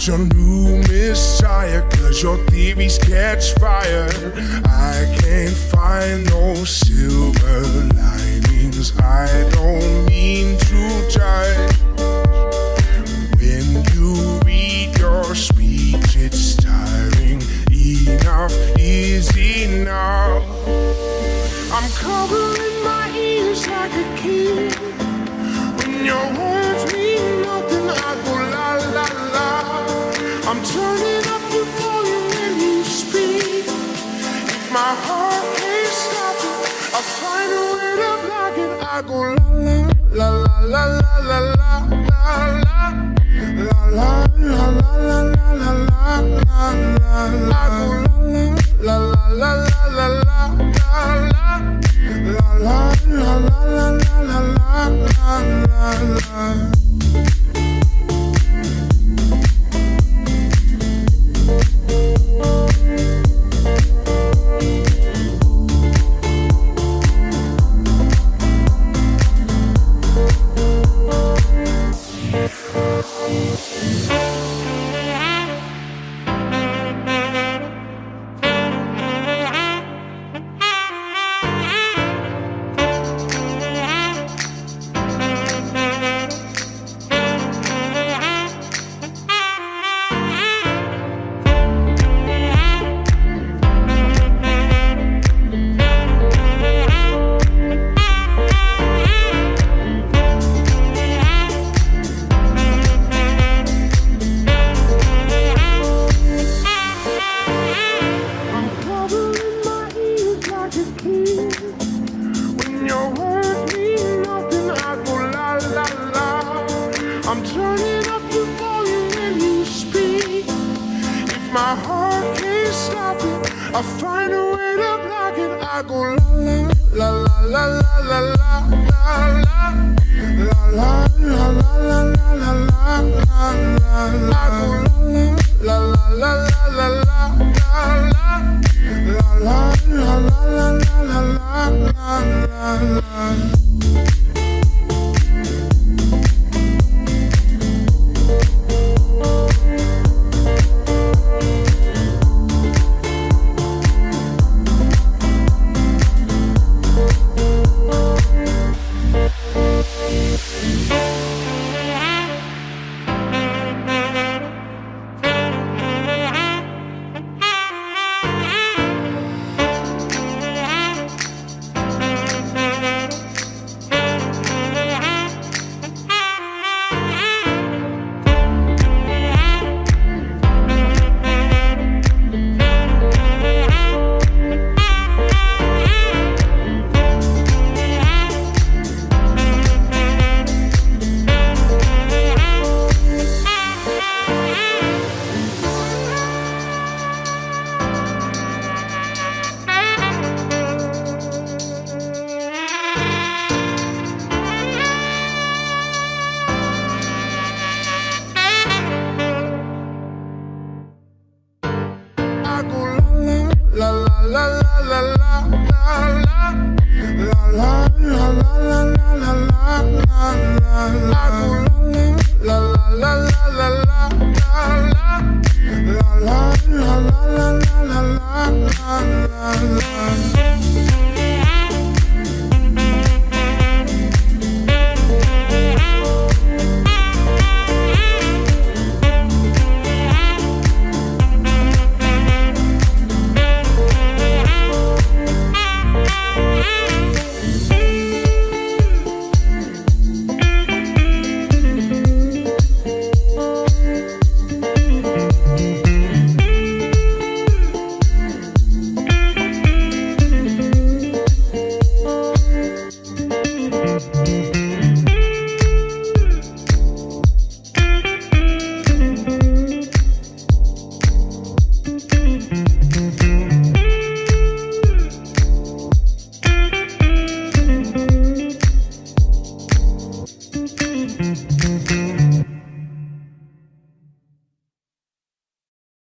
your new messiah, cause your theories catch fire. I can't find no silver linings. I don't mean to judge. When you read your speech, it's tiring. Enough is enough. I'm covering my ears like a kid. When your words mean nothing, I go la la la. I'm turning up the volume when you speak. If my heart can't stop it, I find a way to block it. I go la la la la la la la la la la la la la la la la la. I go la la la la la la la la la la la la la la la la. La la la la la la la la la la la la.